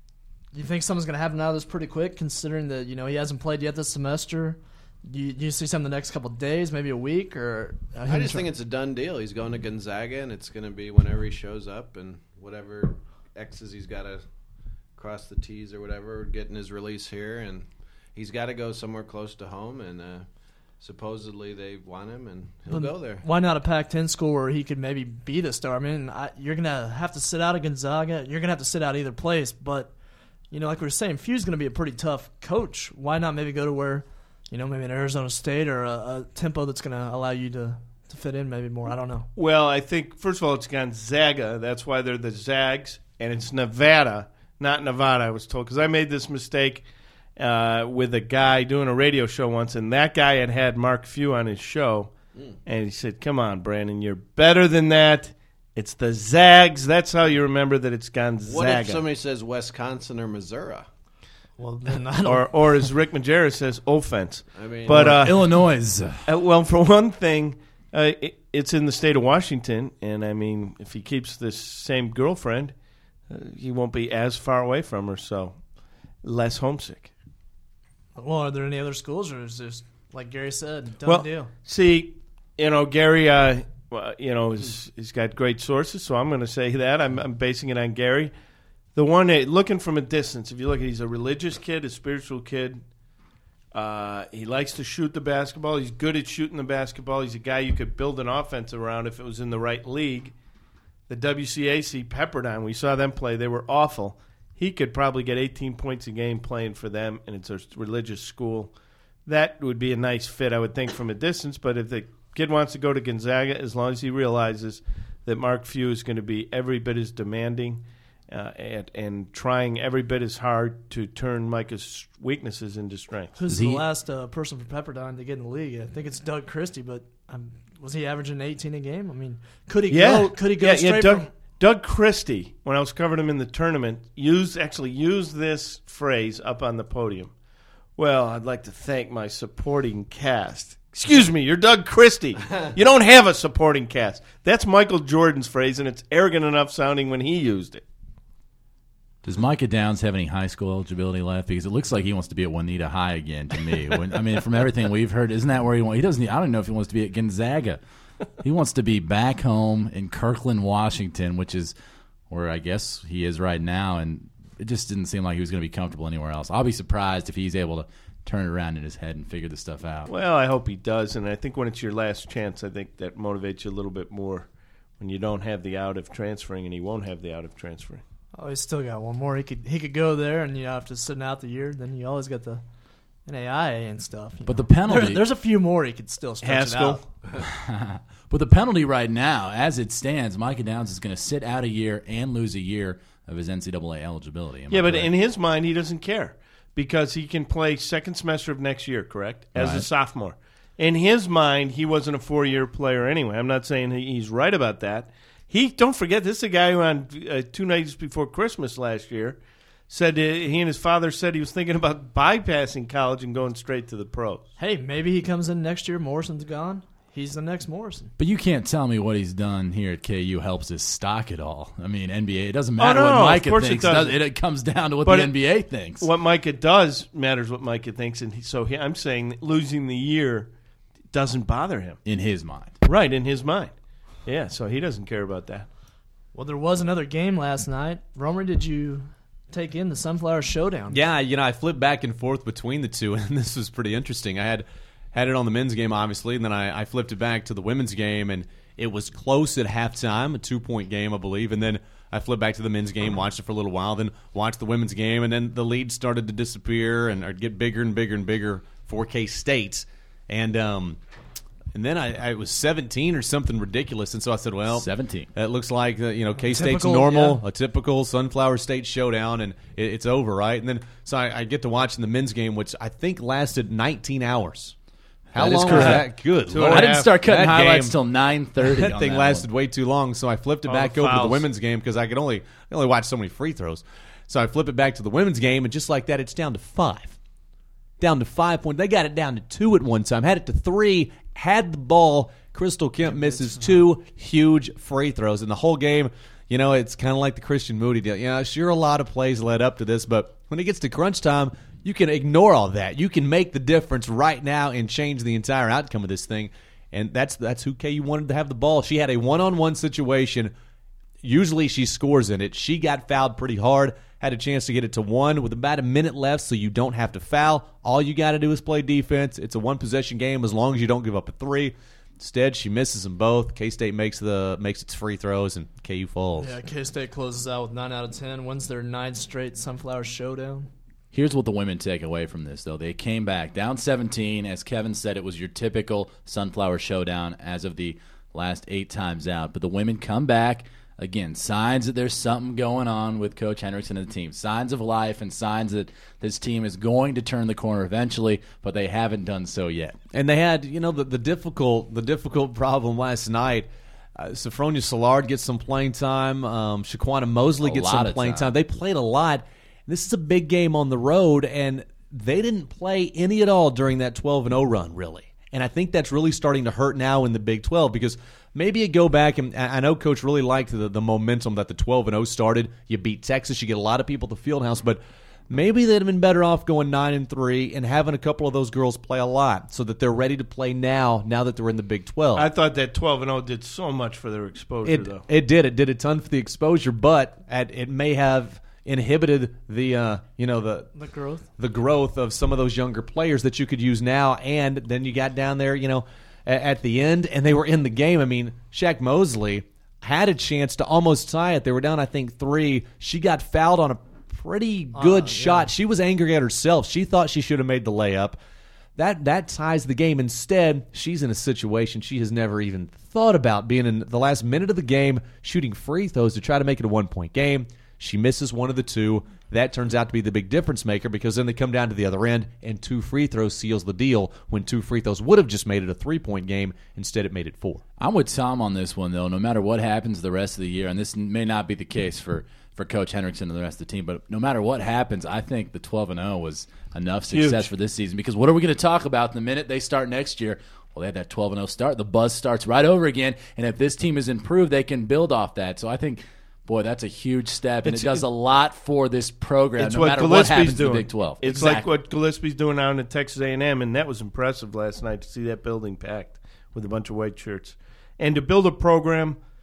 you think something's going to happen out of this pretty quick, considering that, you know, he hasn't played yet this semester? Do you, do you see something the next couple of days, maybe a week, or? I just think it's a done deal. He's going to Gonzaga, and it's going to be whenever he shows up and whatever X's he's got to cross the T's or whatever, getting his release here. And he's got to go somewhere close to home, and uh, supposedly they want him, and he'll But go there. Why not a Pac ten school where he could maybe be the star? I mean, I, you're going to have to sit out at Gonzaga. You're going to have to sit out either place. But, you know, like we were saying, Few's going to be a pretty tough coach. Why not maybe go to where, you know, maybe an Arizona State or a, a tempo that's going to allow you to, to fit in maybe more? I don't know. Well, I think, first of all, it's Gonzaga. That's why they're the Zags. And it's Nevada, not Nevada, I was told. Because I made this mistake uh, with a guy doing a radio show once, and that guy had had Mark Few on his show. Mm. And he said, come on, Brandon, you're better than that. It's the Zags. That's how you remember that it's Gonzaga. What if somebody says Wisconsin or Missouri? Well, then I don't. or, or as Rick Majerus says, offense. I mean, But uh, Illinois. uh, well, for one thing, uh, it, it's in the state of Washington, and I mean, if he keeps this same girlfriend, uh, he won't be as far away from her, so less homesick. Well, are there any other schools, or is this, like Gary said, done well, deal? see, you know, Gary, uh, well, you know, is, he's got great sources, so I'm going to say that. I'm, I'm basing it on Gary. The one that, looking from a distance, if you look at, he's a religious kid, a spiritual kid. Uh, he likes to shoot the basketball. He's good at shooting the basketball. He's a guy you could build an offense around if it was in the right league. The W C A C Pepperdine, we saw them play. They were awful. He could probably get eighteen points a game playing for them, and it's a religious school. That would be a nice fit, I would think, from a distance. But if the kid wants to go to Gonzaga, as long as he realizes that Mark Few is going to be every bit as demanding uh, and, and trying every bit as hard to turn Micah's weaknesses into strengths. Who's Is the he- last uh, person from Pepperdine to get in the league? I think it's Doug Christie, but um, was he averaging eighteen a game? I mean, could he Yeah, go? Could he go yeah, straight yeah, Doug, from? Doug Christie, when I was covering him in the tournament, used actually used this phrase up on the podium. Well, I'd like to thank my supporting cast. Excuse me, you're Doug Christie. You don't have a supporting cast. That's Michael Jordan's phrase, and it's arrogant enough sounding when he used it. Does Micah Downs have any high school eligibility left? Because it looks like he wants to be at Juanita High again to me. When, I mean, from everything we've heard, isn't that where he wants? He doesn't. I don't know if he wants to be at Gonzaga. He wants to be back home in Kirkland, Washington, which is where I guess he is right now, and it just didn't seem like he was going to be comfortable anywhere else. I'll be surprised if he's able to turn it around in his head and figure this stuff out. Well, I hope he does, and I think when it's your last chance, I think that motivates you a little bit more when you don't have the out of transferring, and he won't have the out of transferring. Oh, he's still got one more. He could he could go there, and you know, after sitting out the year, then you always got the N A I A and stuff. But know. the penalty, there, there's a few more he could still stretch Haskell. it out. but the penalty right now, as it stands, Micah Downs is going to sit out a year and lose a year of his N C double A eligibility. Am Yeah, I but correct? in his mind, he doesn't care because he can play second semester of next year, correct, as Right. a sophomore. In his mind, he wasn't a four-year player anyway. I'm not saying he- he's right about that. He don't forget, this is a guy who on uh, two nights before Christmas last year said uh, he and his father said he was thinking about bypassing college and going straight to the pros. Hey, maybe he comes in next year. Morrison's gone. He's the next Morrison. But you can't tell me what he's done here at K U helps his stock at all. I mean, N B A, it doesn't matter no, what no, of Micah course it thinks. doesn't. It, it comes down to what But the it- N B A thinks. What Micah does matters what Micah thinks, and he, so he, I'm saying that losing the year doesn't bother him. in his mind. Right, in his mind. Yeah, so he doesn't care about that. Well, there was another game last night. Romer, did you take in the Sunflower Showdown? Yeah, you know, I flipped back and forth between the two, and this was pretty interesting. I had had it on the men's game, obviously, and then I, I flipped it back to the women's game, and it was close at halftime, a two-point game, I believe, and then I flipped back to the men's game, watched it for a little while, then watched the women's game, and then the lead started to disappear and or get bigger and bigger and bigger for K-State, and um, and then I, I was seventeen or something ridiculous, and so I said, well, seventeen. It looks like uh, you know K-State's Typical, normal, yeah. a typical Sunflower State showdown, and it, it's over, right? And then so I, I get to watching the men's game, which I think lasted nineteen hours. How That is long was correct. that? Good Two Lord. and I a didn't half. start cutting That highlights game- till nine thirty. That thing lasted way too long, so I flipped it All back the over to the fouls. women's game because I could only I only watch so many free throws. So I flip it back to the women's game, and just like that, it's down to five. Down to five points. They got it down to two at one time. Had it to three. Had the ball. Crystal Kemp misses two huge free throws in the whole game. You know, it's kind of like the Christian Moody deal. You know, sure, a lot of plays led up to this, but when it gets to crunch time, you can ignore all that. You can make the difference right now and change the entire outcome of this thing. And that's that's who K U wanted to have the ball. She had a one-on-one situation. Usually she scores in it. She got fouled pretty hard. Had a chance to get it to one with about a minute left, so you don't have to foul. All you got to do is play defense. It's a one-possession game as long as you don't give up a three. Instead, she misses them both. K-State makes the makes its free throws, and K U falls. Yeah, K-State closes out with nine out of ten. Wins their ninth straight Sunflower Showdown. Here's what the women take away from this, though. They came back down seventeen. As Kevin said, it was your typical Sunflower Showdown as of the last eight times out. But the women come back. Again, signs that there's something going on with Coach Hendrickson and the team. Signs of life and signs that this team is going to turn the corner eventually, but they haven't done so yet. And they had, you know, the, the difficult the difficult problem last night. Uh, Sophronia Soulard gets some playing time. Um, Shaquana Mosley A gets lot some of playing time. time. They played a lot. This is a big game on the road, and they didn't play any at all during that twelve and oh run, really. And I think that's really starting to hurt now in the Big twelve because maybe you go back, and I know Coach really liked the, the momentum that the twelve and oh started. You beat Texas, you get a lot of people at the Fieldhouse, but maybe they'd have been better off going nine and three and having a couple of those girls play a lot so that they're ready to play now, now that they're in the Big twelve. I thought that twelve and oh did so much for their exposure, It, though. it did. It did a ton for the exposure, but at, it may have inhibited the uh, you know the The growth. the growth of some of those younger players that you could use now. And then you got down there, you know, at, at the end, and they were in the game. I mean, Shaq Mosley had a chance to almost tie it. They were down, I think, three. She got fouled on a pretty good Uh, shot. yeah. She was angry at herself. She thought she should have made the layup. That that ties the game. Instead, she's in a situation she has never even thought about, being in the last minute of the game, shooting free throws to try to make it a one-point game. She misses one of the two. That turns out to be the big difference maker because then they come down to the other end, and two free throws seals the deal when two free throws would have just made it a three-point game. Instead, it made it four. I'm with Tom on this one, though. No matter what happens the rest of the year, and this may not be the case for, for Coach Hendrickson and the rest of the team, but no matter what happens, I think the twelve and oh was enough success Huge. for this season. Because what are we going to talk about the minute they start next year? Well, they had that twelve and oh start. The buzz starts right over again, and if this team is improved, they can build off that. So I think, boy, that's a huge step, and It's- it does a lot for this program, It's no what matter what Gillespie's happens doing. in the Big twelve. It's Exactly. like what Gillespie's doing down at Texas A and M, and that was impressive last night to see that building packed with a bunch of white shirts. And to build a program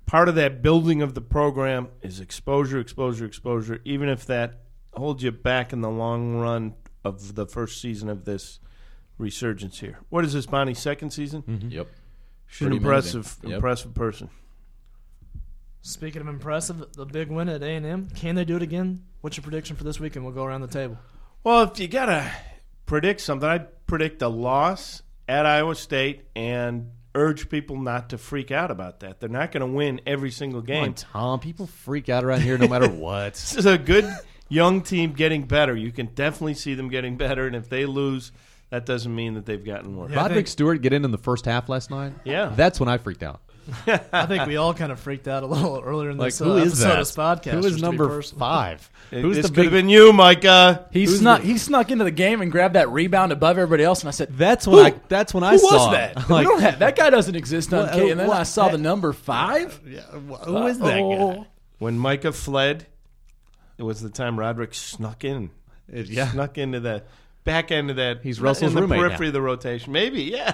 part of that building of the program is exposure, exposure, exposure, even if that holds you back in the long run of the first season of this resurgence here. What is this, Bonnie's second season? Mm-hmm. Yep. She's an Pretty impressive, amazing. Yep. impressive person. Speaking of impressive, the big win at A and M. Can they do it again? What's your prediction for this weekend? We'll go around the table. Well, if you got to predict something, I'd predict a loss at Iowa State and urge people not to freak out about that. They're not going to win every single Come on, game. Tom. People freak out around here no matter what. This is a good young team getting better. You can definitely see them getting better, and if they lose, that doesn't mean that they've gotten worse. Yeah, I Roderick think- Stewart get in in the first half last night. Yeah. That's when I freaked out. I think we all kind of freaked out a little earlier in Like, this who uh, is episode that? of Spodcast. Who is just to be number personal. five? It- Who's this the could have big? been you, Micah. He Who's snuck. the- He snuck into the game and grabbed that rebound above everybody else, and I said, That's when I. That's when I "Who saw was it. that? Like, we don't have, that guy doesn't exist on What- K." And then what- I saw the number five. who is that guy? When Micah fled, it was the time Roderick snuck in. It- yeah. Snuck into the back end of that. He's Russell's in the roommate periphery now. of the rotation. Maybe, yeah.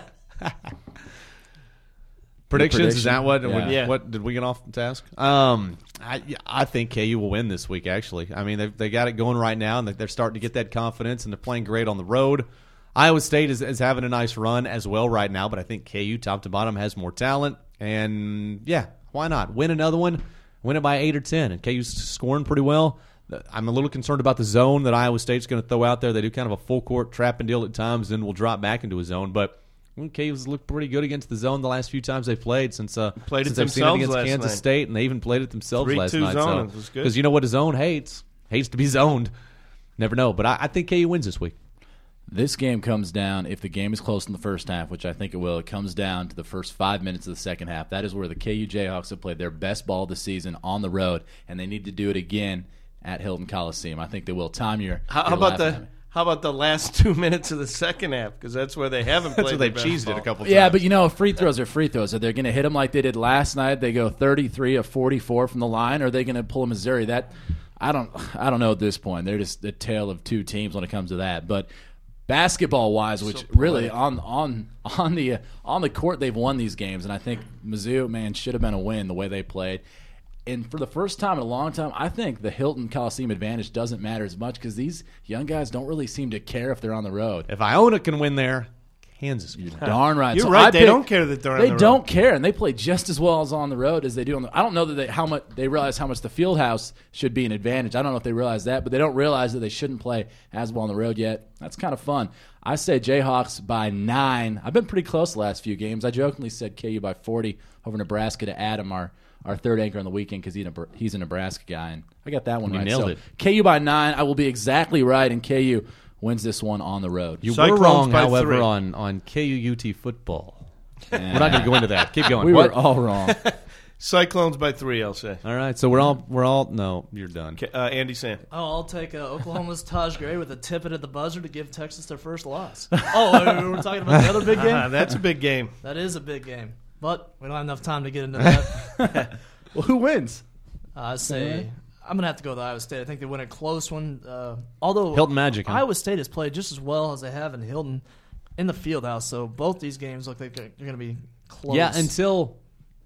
Predictions? Is that what? Yeah. What, Yeah. what did we get off task? Um, I I think K U will win this week. Actually, I mean they they got it going right now, and they're starting to get that confidence, and they're playing great on the road. Iowa State is, is having a nice run as well right now, but I think K U top to bottom has more talent, and yeah, why not win another one? Win it by eight or ten, and K U's scoring pretty well. I'm a little concerned about the zone that Iowa State's going to throw out there. They do kind of a full court trap and deal at times, then we'll drop back into a zone, but. K U's looked pretty good against the zone the last few times they've played since uh, Played it since they've seen it themselves against last Kansas night. State, and they even played it themselves three last two night. zone. It was good. Because you know what a zone hates? Hates to be zoned. Never know. But I, I think K U wins this week. This game comes down, if the game is close in the first half, which I think it will, it comes down to the first five minutes of the second half. That is where the K U Jayhawks have played their best ball this season on the road, and they need to do it again at Hilton Coliseum. I think they will. Tom, you're, How, you're how about laughing at the me. How about the last two minutes of the second half? Because that's where they haven't played. That's where they've their best cheesed it ball. a couple Yeah, times. but you know, free throws are free throws. Are they going to hit them like they did last night? They go thirty-three of forty-four from the line, or are they going to pull a Missouri? That I don't, I don't know at this point. They're just the tale of two teams when it comes to that. But basketball wise, which really on on on the on the court they've won these games, and I think Mizzou, man, should have been a win the way they played. And for the first time in a long time, I think the Hilton Coliseum advantage doesn't matter as much because these young guys don't really seem to care if they're on the road. If Iona can win there, Kansas can. Darn right. You're So right. I They pick- don't care that they're on They the road. don't care, and they play just as well as on the road as they do on the. I don't know that they how much they realize how much the field house should be an advantage. I don't know if they realize that, but they don't realize that they shouldn't play as well on the road yet. That's kind of fun. I say Jayhawks by nine. I've been pretty close the last few games. I jokingly said K U by forty over Nebraska to Adam, our our third anchor on the weekend, because he's a, he's a Nebraska guy, and I got that one You right. nailed So it. K U by nine. I will be exactly right, and K U wins this one on the road. You Cyclones were wrong, by however, three. on, on K U U T football. Yeah. We're not going to go into that. Keep going. We What? were all wrong. Cyclones by three, I'll say. All right, so we're all we're all no, you're done. Uh, Andy Sam. Oh, I'll take uh, Oklahoma's Taj Gray with a tip it at the buzzer to give Texas their first loss. Oh, we we're talking about the other big game? Uh, that's a big game. That is a big game. But we don't have enough time to get into that. Well, who wins? Uh, I say I'm going to have to go with Iowa State. I think they win a close one. Uh, although Hilton Magic, huh? Iowa State has played just as well as they have in Hilton in the field house. So both these games look like they're, they're going to be close. Yeah, until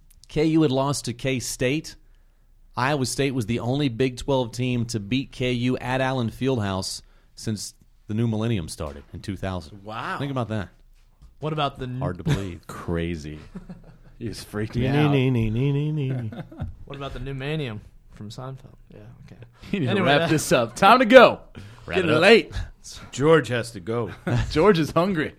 K U had lost to K-State, Iowa State was the only Big twelve team to beat K U at Allen Fieldhouse since the new millennium started in two thousand. Wow. Think about that. What about the Hard to believe. Crazy. You just freaked me out. what about the new Manium from Seinfeld? Yeah, okay. You need to Anyway, wrap that- this up. Time to go. Wrap Getting it up. late. George has to go. George is hungry.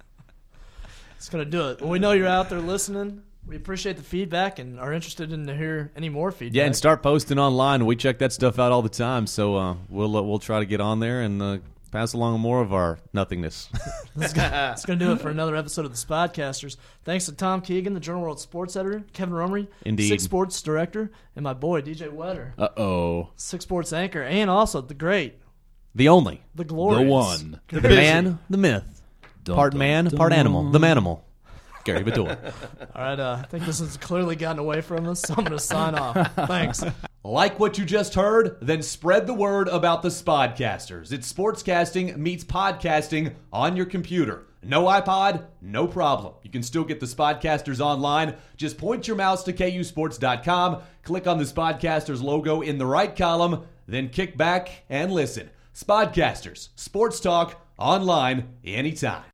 It's going to do it. Well, we know you're out there listening. We appreciate the feedback and are interested in to hear any more feedback. Yeah, and start posting online. We check that stuff out all the time, so uh, we'll uh, we'll try to get on there and uh, pass along more of our nothingness. That's going to do it for another episode of the Spodcasters. Thanks to Tom Keegan, the Journal World Sports Editor, Kevin Rumry, Indeed. Six Sports Director, and my boy, D J Wetter, Uh-oh. Six Sports Anchor, and also the great, The only, the glorious. The one. the man, the myth, Dun, part dun, man, dun. part animal, the manimal, Gary Bedour. All right, uh, I think this has clearly gotten away from us, so I'm going to sign off. Thanks. Like what you just heard? Then spread the word about the Spodcasters. It's sportscasting meets podcasting on your computer. No iPod? No problem. You can still get the Spodcasters online. Just point your mouse to K U sports dot com, click on the Spodcasters logo in the right column, then kick back and listen. Spodcasters, sports talk, online, anytime.